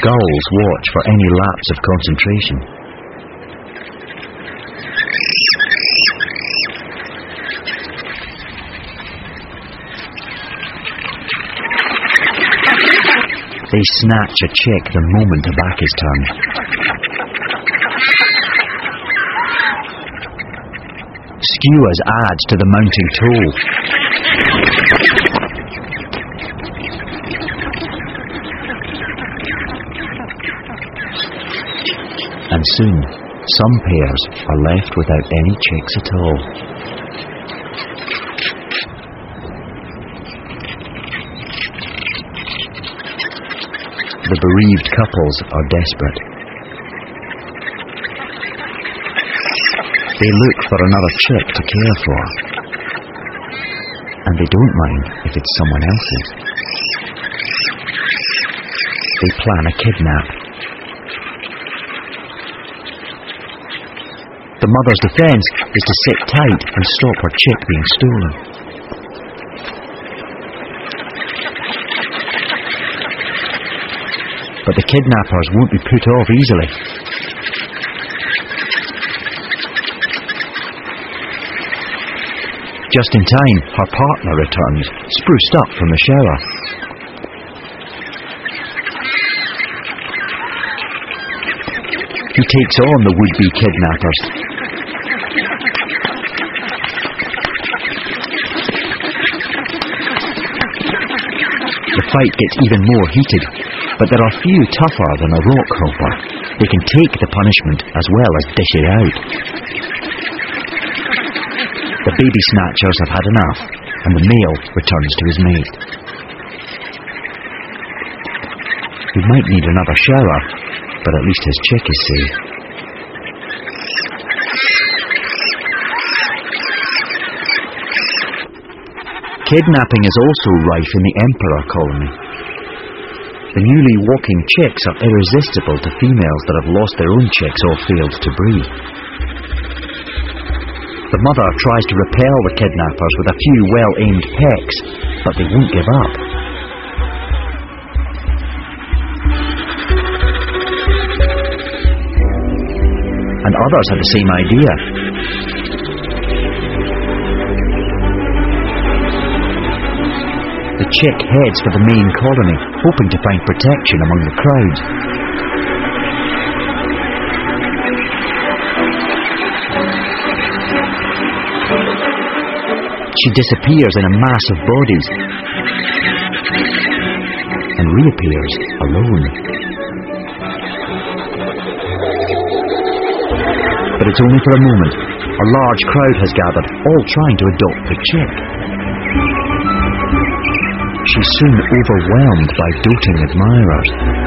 gulls watch for any lapse of concentration. They snatch a chick the moment a back is turned. Skuas add to the mounting toll. And soon, some pairs are left without any chicks at all. The bereaved couples are desperate. They look for another chick to care for. And they don't mind if it's someone else's. They plan a kidnap. The mother's defence is to sit tight and stop her chick being stolen. But the kidnappers won't be put off easily. Just in time, her partner returns, spruced up from the shower. He takes on the would-be kidnappers. The fight gets even more heated, but there are few tougher than a rock hopper. They can take the punishment as well as dish it out. The baby snatchers have had enough, and the male returns to his mate. He might need another shower, but at least his chick is safe. Kidnapping is also rife in the Emperor colony. The newly walking chicks are irresistible to females that have lost their own chicks or failed to breed. The mother tries to repel the kidnappers with a few well-aimed pecks, but they won't give up. And others have the same idea. The chick heads for the main colony, hoping to find protection among the crowd. She disappears in a mass of bodies and reappears alone. But it's only for a moment. A large crowd has gathered, all trying to adopt the chick. She's soon overwhelmed by doting admirers.